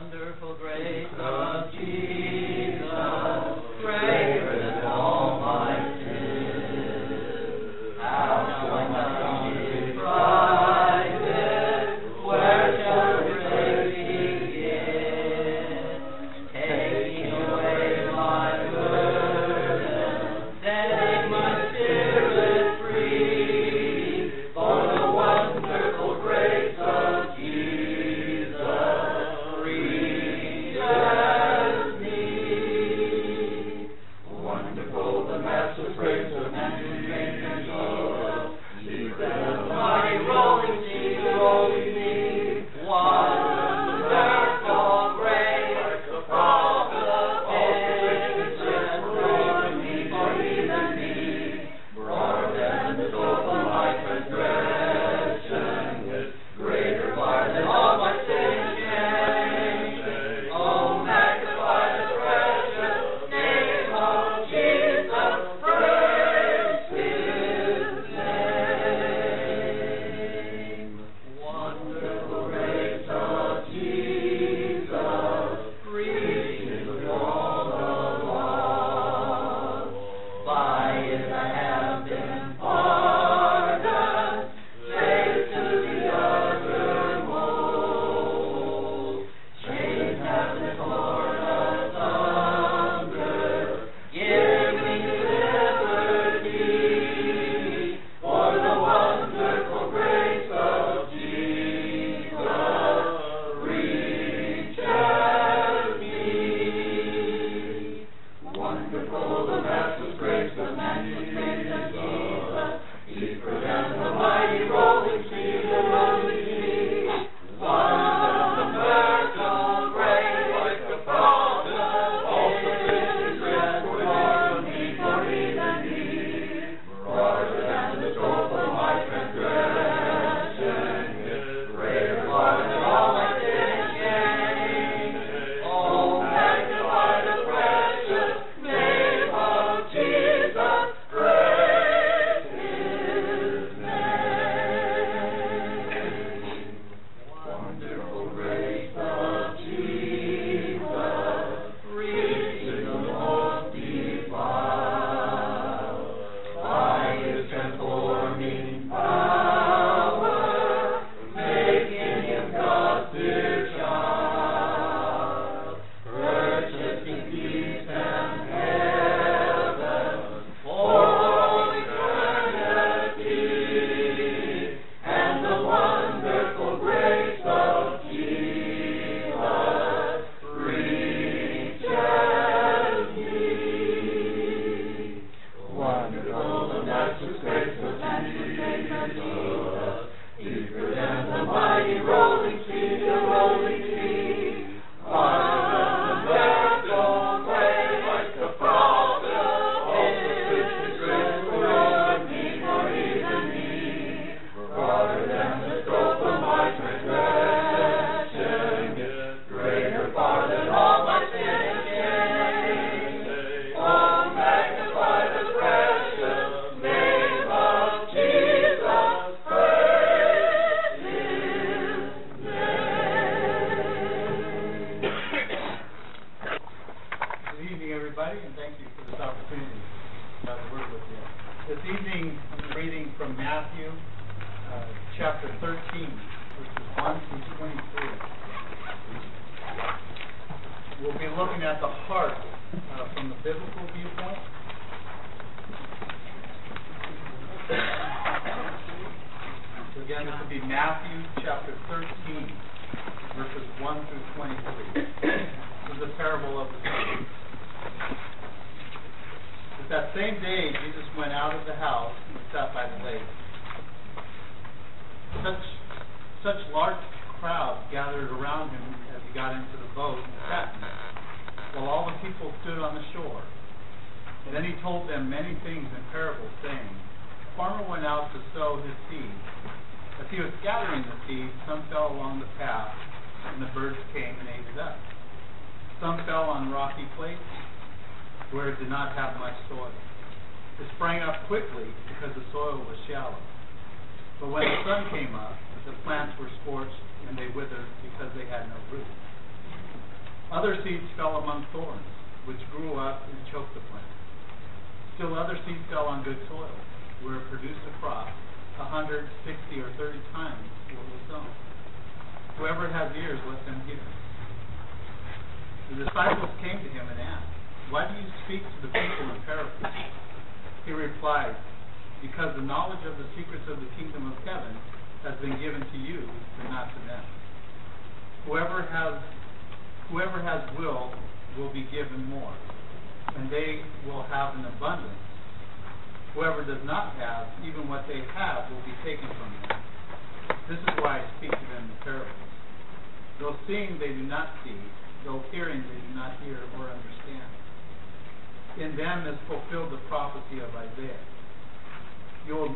wonderful grace of Jesus, greater than all my sins. How shall I not describe it? Where shall the praise begin? Taking away my burden, setting my spirit free, for the wonderful grace of Jesus reaches me. Wonderful the matchless grace of Jesus, deeper than the mighty rolling sea, rolling me. Wonderful grace, like the prophet of ages, for me, for even me, broader than the door of my transgression, greater far than all my sin and shame. Oh, magnify the precious name of Jesus, praise His name. Wonderful grace of Jesus, reaching all the lost. By it I have been pardoned, saved to the uttermost. Chains have been torn asunder, giving liberty, for the wonderful grace of Jesus reaches me. Wonderful the matchless grace of Jesus, deeper than the mighty rolling sea, the rolling sea. Wonderful grace, like the prophet of ages, for me, for even me, broader than the scope of my transgression, greater far than all my sin and shame. Oh, magnify the precious name of Jesus, praise His name. Wonderful grace of Jesus, reaching the most defiled, by His transforming power, making Him God's dear child, purchasing peace and heaven for all eternity, and the wonderful grace of Jesus reaches me. Wonderful the matchless grace of Jesus, deeper than the mighty rolling sea, the rolling sea. Wonderful grace, like the prophet of ages, for me, for even me, broader than the scope of my transgression, greater far than all my sin and shame. Oh, magnify the precious name of Jesus, praise His name. Good evening, everybody, and thank you for this opportunity to have a word with you. This evening, I'm reading from Matthew chapter 13, verses 1 through 23. We'll be looking at the heart from the biblical viewpoint. So again, this will be Matthew chapter 13, verses 1 through 23. This is the parable of the sower. But that same day, Jesus went out of the house and sat by the lake. Such large crowds gathered around him as he got into the boat and sat in it, while all the people stood on the shore. And then he told them many things in parables, saying, "A farmer went out to sow his seed. As he was scattering the seed, some fell along the path, and the birds came and ate it up. Some fell on rocky places, where it did not have much soil. It sprang up quickly because the soil was shallow. But when the sun came up, the plants were scorched and they withered because they had no root. Other seeds fell among thorns, which grew up and choked the plant. Still other seeds fell on good soil, where it produced a crop 100, 60, or 30 times what was sown. Whoever has ears, let them hear. The disciples came to him and asked, "Why do you speak to the people in parables?" He replied, "Because the knowledge of the secrets of the kingdom of heaven has been given to you, but not to them. Whoever has will be given more, and they will have an abundance. Whoever does not have, even what they have will be taken from them. This is why I speak to them in parables. Though seeing they do not see, though hearing they do not hear or understand. In them is fulfilled the prophecy of Isaiah. You will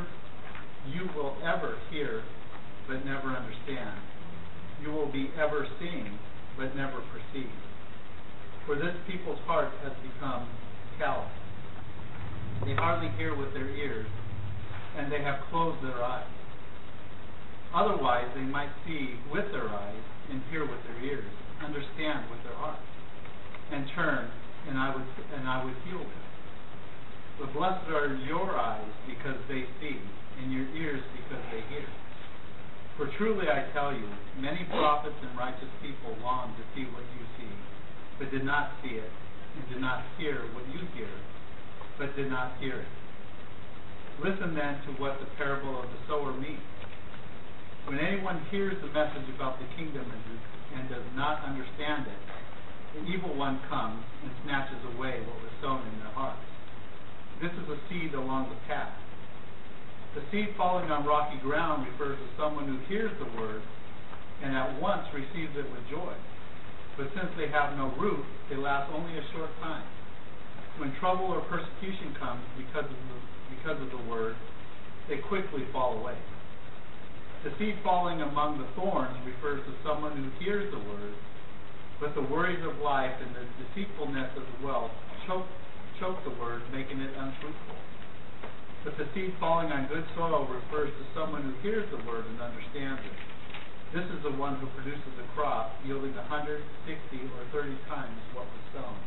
ever hear, but never understand. You will be ever seeing, but never perceive. For this people's heart has become callous. They hardly hear with their ears, and they have closed their eyes. Otherwise they might see with their eyes, and hear with their ears, understand with their hearts, and turn, and I would heal them. But blessed are your eyes because they see, and your ears because they hear. For truly I tell you, many prophets and righteous people long to see what you see, but did not see it, and did not hear what you hear, but did not hear it. Listen then to what the parable of the sower means. When anyone hears the message about the kingdom and does not understand it, the evil one comes and snatches away what was sown in their hearts. This is a seed along the path. The seed falling on rocky ground refers to someone who hears the word and at once receives it with joy. But since they have no root, they last only a short time. When trouble or persecution comes because of the word, they quickly fall away. The seed falling among the thorns refers to someone who hears the word, but the worries of life and the deceitfulness of the wealth choke the word, making it unfruitful. But the seed falling on good soil refers to someone who hears the word and understands it. This is the one who produces a crop yielding 100, 60, or 30 times what was sown.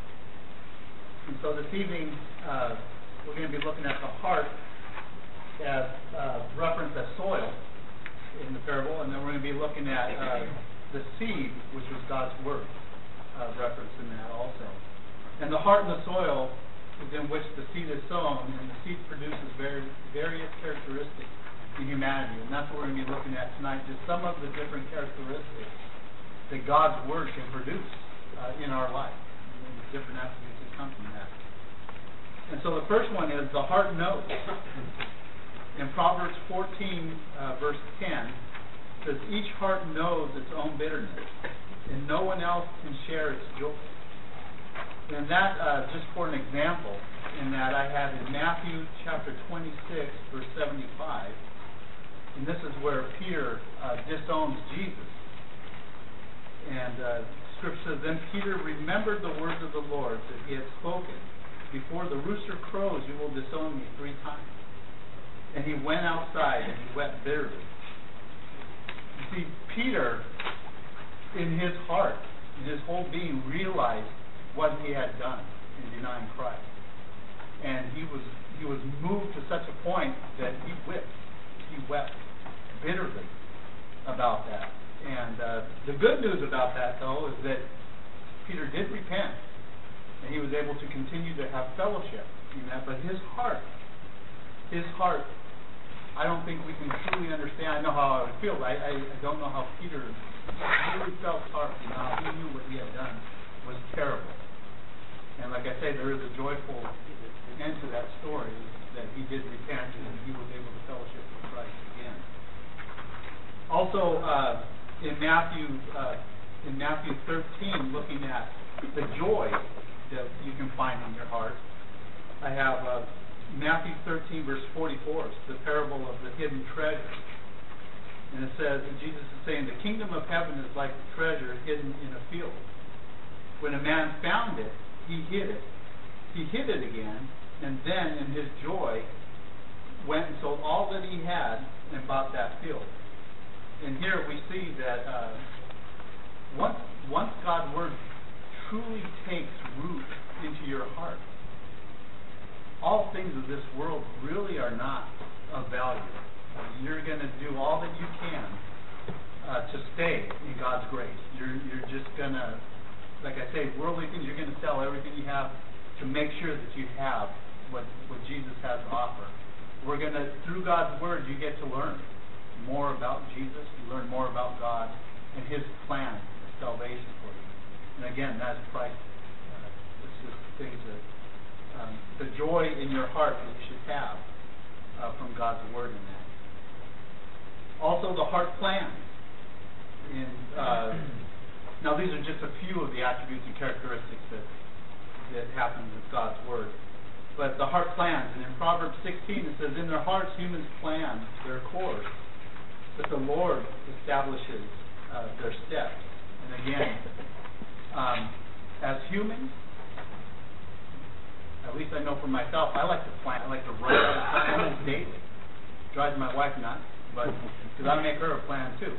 And so this evening, we're going to be looking at the heart as referenced as soil in the parable, and then we're going to be looking at the seed, which was God's word, referenced in that also. And the heart and the soil is in which the seed is sown, and the seed produces various characteristics in humanity. And that's what we're going to be looking at tonight, just some of the different characteristics that God's word can produce in our life, and the different attributes that come from that. And so the first one is the heart knows. In Proverbs 14, verse 10, it says, "Each heart knows its own bitterness, and no one else can share its joy." And that, just for an example, in that I have in Matthew chapter 26, verse 75, and this is where Peter disowns Jesus. And Scripture says, "Then Peter remembered the words of the Lord that he had spoken. Before the rooster crows, you will disown me 3 times. And he went outside and he wept bitterly." You see, Peter, in his heart, in his whole being, realized what he had done in denying Christ. And he was moved to such a point that he wept bitterly about that. And the good news about that, though, is that Peter did repent, and he was able to continue to have fellowship in that. But his heart, I don't think we can truly understand. I know how I would feel, but I don't know how Peter really felt heart. He knew what he had done was terrible. And like I say, there is a joyful end to that story, that he did repent and he was able to fellowship with Christ again. Also, in Matthew 13, looking at the joy that you can find in your heart, I have Matthew 13, verse 44. It's the parable of the hidden treasure. And it says, and Jesus is saying, "The kingdom of heaven is like a treasure hidden in a field. When a man found it, he hid it. He hid it again, and then in his joy went and sold all that he had and bought that field." And here we see that once God's word truly takes root into your heart, all things of this world really are not of value. You're going to do all that you can to stay in God's grace. You're just going to, like I say, worldly things, you're going to sell everything you have to make sure that you have what Jesus has to offer. We're going to, through God's Word, you get to learn more about Jesus. You learn more about God and His plan of salvation for you. And again, that's Christ. It's just things that, the joy in your heart that you should have from God's Word in that. Also, the heart plans. Now, these are just a few of the attributes and characteristics that happen with God's Word. But the heart plans, and in Proverbs 16 it says, "In their hearts humans plan their course, but the Lord establishes their steps." And again, as humans, at least I know for myself, I like to plan. I like to write all the time, almost daily. Drives my wife nuts, but because I make her a plan too.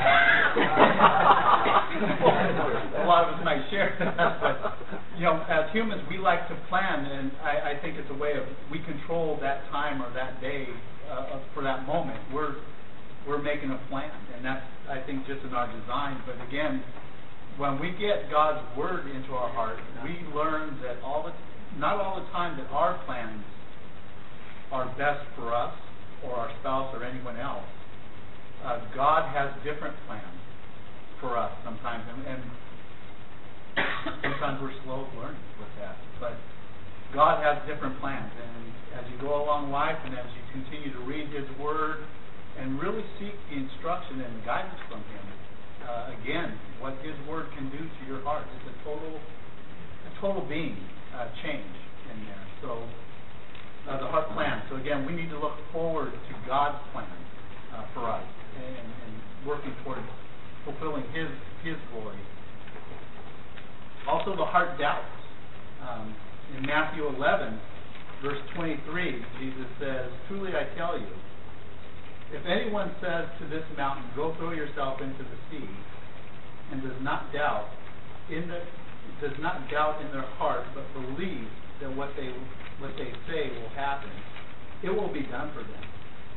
A lot of us might share that, but as humans, we like to plan, and I think it's a way of we control that time or that day for that moment. We're making a plan, and that's, I think, just in our design. But again, when we get God's Word into our heart, we learn that not all the time that our plans are best for us or our spouse or anyone else. God has different plans for us sometimes, and sometimes we're slow learning with that. But God has different plans, and as you go along life and as you continue to read His Word and really seek the instruction and guidance from Him, again, what His Word can do to your heart is a total being change in there. So the heart plan. So again, we need to look forward to God's plan for us and working towards fulfilling His glory. Also, the heart doubts. In Matthew 11, verse 23, Jesus says, "Truly I tell you, if anyone says to this mountain, 'Go throw yourself into the sea,' and does not doubt in their heart, but believes that what they say will happen, it will be done for them."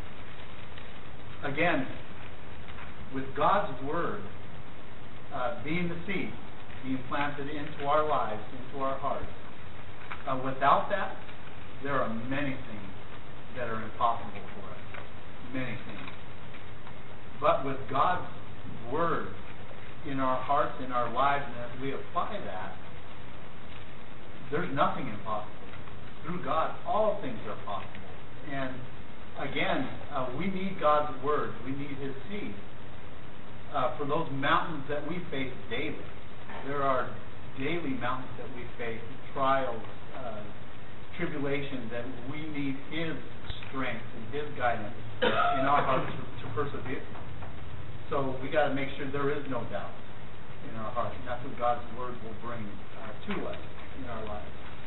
Again, with God's Word being the seed, being planted into our lives, into our hearts, without that, there are many things that are impossible for us. Many things. But with God's Word in our hearts, in our lives, and as we apply that, there's nothing impossible. Through God, all things are possible. And again, we need God's Word. We need His seed for those mountains that we face daily. There are daily mountains that we face, trials, tribulations, that we need His strength and His guidance in our hearts to persevere. So we got to make sure there is no doubt in our hearts, and that's what God's Word will bring to us in our lives.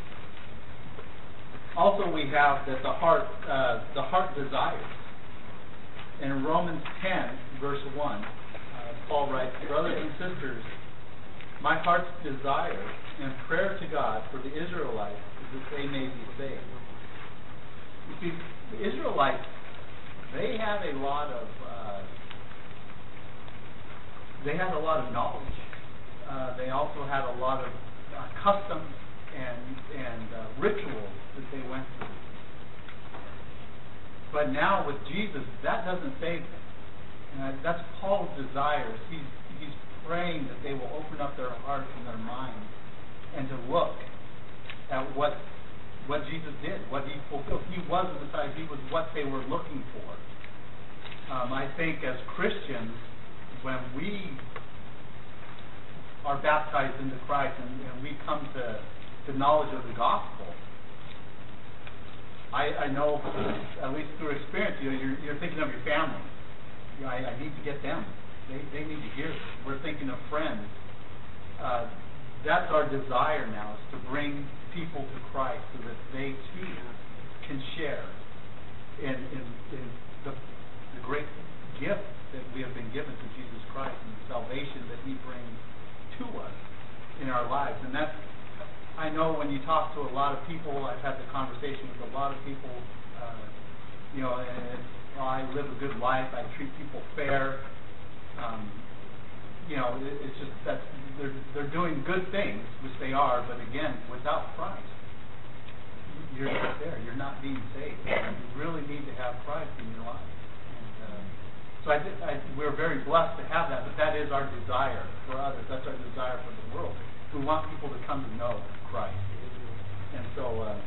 Also, we have that the heart desires. In Romans 10, verse 1, Paul writes, "Brothers and sisters, my heart's desire and prayer to God for the Israelites is that they may be saved." You see, the Israelites, they had a lot of knowledge. They also had a lot of customs and rituals that they went through. But now with Jesus, that doesn't save them. And that's Paul's desire. He's praying that they will open up their hearts and their minds and to look at what Jesus did, what He fulfilled. He was the Messiah. He was what they were looking for. I think as Christians, when we are baptized into Christ and we come to the knowledge of the gospel, I know, at least through experience, you're thinking of your family. I need to get them. They need to hear this. We're thinking of friends. That's our desire now, is to bring people to Christ so that they too can share in the great gift that we have been given to Jesus Christ and the salvation that He brings to us in our lives. And that's, I know when you talk to a lot of people, I've had the conversation with a lot of people, and I live a good life, I treat people fair. It's just that they're doing good things, which they are, but again, without Christ, you're not there. You're not being saved. You really need to have Christ in your life. And so we're very blessed to have that, but that is our desire for others. That's our desire for the world. We want people to come to know Christ. And so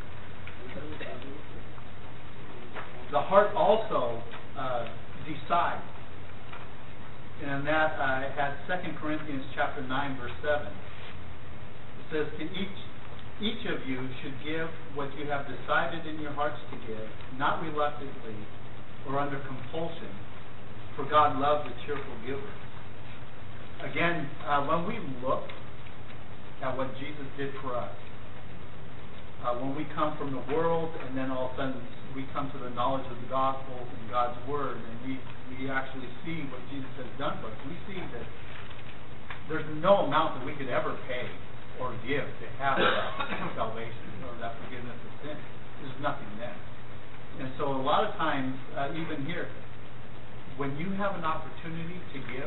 the heart also decides. And that it had 2 Corinthians chapter 9, verse 7. It says, to each of you should give what you have decided in your hearts to give, not reluctantly or under compulsion, for God loves a cheerful giver. Again, when we look at what Jesus did for us, when we come from the world and then all of a sudden we come to the knowledge of the gospel and God's word, and we actually see what Jesus has done for us, we see that there's no amount that we could ever pay or give to have that salvation or that forgiveness of sin. There's nothing there. And so a lot of times, even here, when you have an opportunity to give,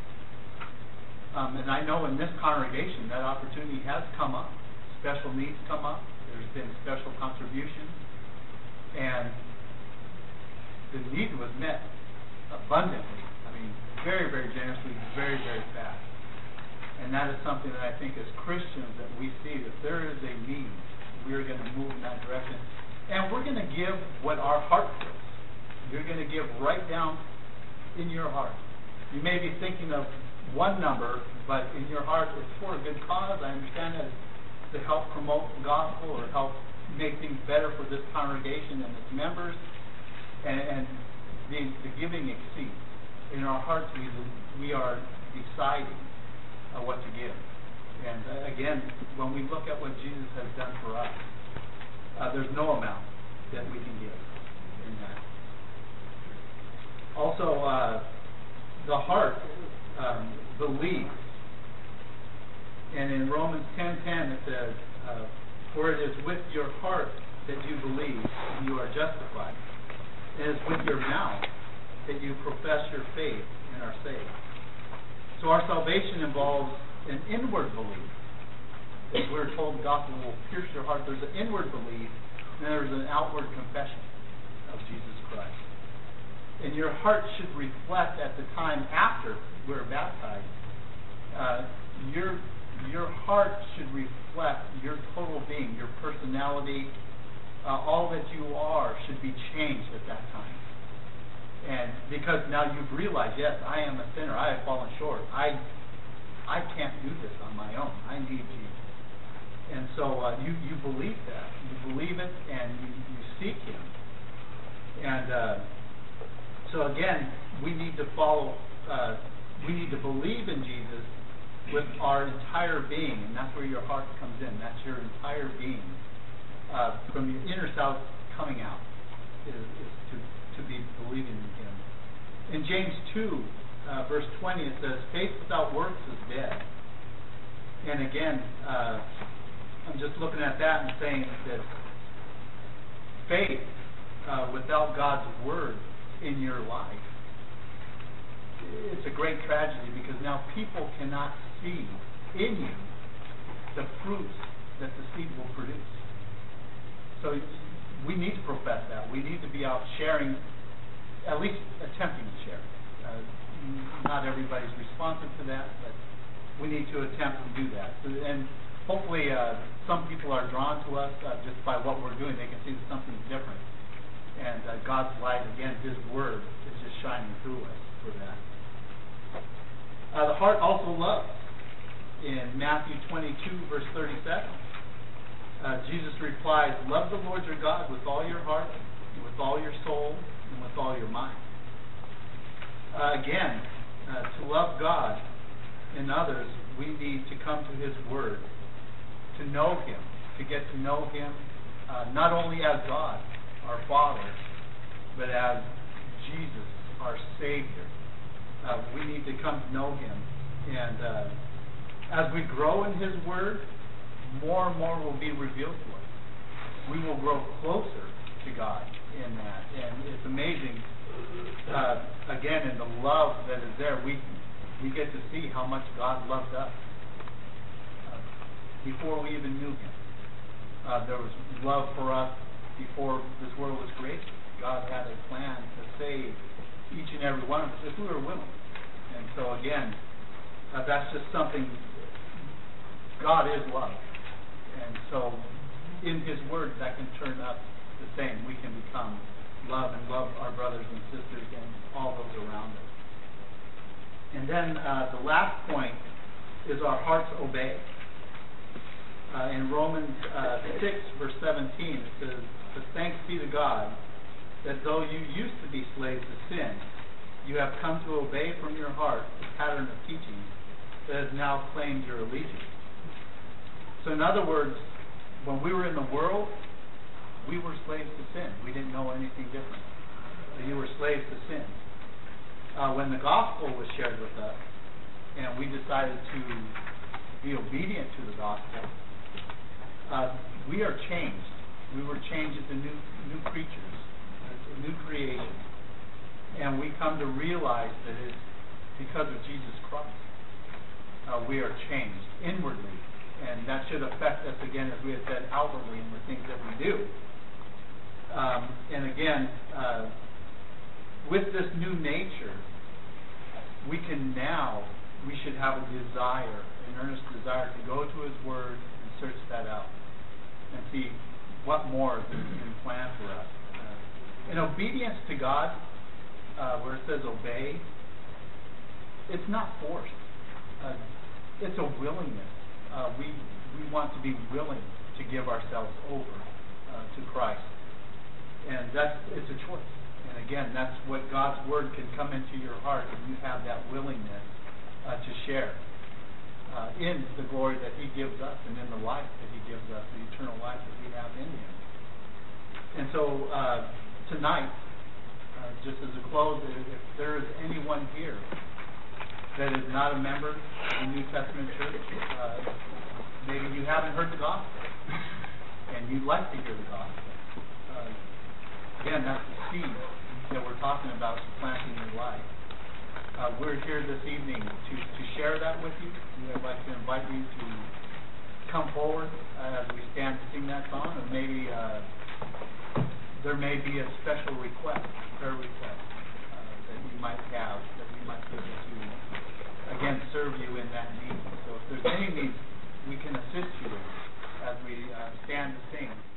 and I know in this congregation that opportunity has come up, special needs come up, there's been special contributions, and the need was met abundantly. I mean, very, very generously, very, very fast. And that is something that I think as Christians that we see, that there is a need, we're going to move in that direction. And we're going to give what our heart feels. You're going to give right down in your heart. You may be thinking of one number, but in your heart it's for a good cause. I understand that it's to help promote the gospel or help make things better for this congregation and its members. And the giving exceeds. In our hearts we are deciding what to give. And again, when we look at what Jesus has done for us, there's no amount that we can give in that. Also, the heart believes. And in Romans 10:10 it says, for it is with your heart that you believe and you are justified. It is with your mouth that you profess your faith and are saved. So our salvation involves an inward belief. As we're told the gospel will pierce your heart, there's an inward belief and there's an outward confession of Jesus Christ. And your heart should reflect at the time after we're baptized. Your heart should reflect your total being, your personality, all that you are should be changed at that time. And because now you've realized, yes, I am a sinner. I have fallen short. I can't do this on my own. I need Jesus. And so you believe that. You believe it and you seek Him. And so again, we need to follow, we need to believe in Jesus with our entire being. And that's where your heart comes in. That's your entire being. From your inner self coming out is to be believing in Him. In James 2, verse 20, it says, faith without works is dead. And again, I'm just looking at that and saying that faith without God's Word in your life, it's a great tragedy, because now people cannot see in you the fruits that the seed will produce. So we need to profess that. We need to be out sharing, at least attempting to share. Not everybody's responsive to that, but we need to attempt to do that. And hopefully some people are drawn to us just by what we're doing. They can see that something's different. And God's light, again, His Word is just shining through us for that. The heart also loves. In Matthew 22, verse 37, Jesus replies, love the Lord your God with all your heart, and with all your soul, and with all your mind. Again, to love God and others, we need to come to His Word, to know Him, to get to know Him, not only as God, our Father, but as Jesus, our Savior. We need to come to know Him. And as we grow in His Word, more and more will be revealed to us. We will grow closer to God in that. And it's amazing, again, in the love that is there, we get to see how much God loved us before we even knew Him. There was love for us before this world was created. God had a plan to save each and every one of us if we were willing. And so again, that's just something. God is love. And so in His Word, that can turn up the same. We can become love and love our brothers and sisters and all those around us. And then the last point is our hearts obey. In Romans 6, verse 17, it says, "But thanks be to God that though you used to be slaves to sin, you have come to obey from your heart the pattern of teaching that has now claimed your allegiance." So in other words, when we were in the world, we were slaves to sin. We didn't know anything different. You were slaves to sin. When the gospel was shared with us, and we decided to be obedient to the gospel, we are changed. We were changed into new creatures, a new creation. And we come to realize that it's because of Jesus Christ. We are changed inwardly. And that should affect us, again, as we have said, outwardly in the things that we do. And again, with this new nature, we should have a desire, an earnest desire to go to His Word and search that out and see what more is in plan for us. In obedience to God, where it says obey, it's not forced. It's a willingness. We want to be willing to give ourselves over to Christ. And it's a choice. And again, that's what God's Word can come into your heart, and you have that willingness to share in the glory that He gives us and in the life that He gives us, the eternal life that we have in Him. And so tonight, just as a close, if there is anyone here that is not a member of the New Testament church, maybe you haven't heard the gospel and you'd like to hear the gospel. Again, that's the seed that we're talking about, planting your life. We're here this evening to share that with you. I'd like to invite you to come forward as we stand to sing that song, and maybe there may be a special request, prayer request, that you might have, that we might be able to, again, serve you in that need. So if there's any needs, we can assist you in as we stand to sing.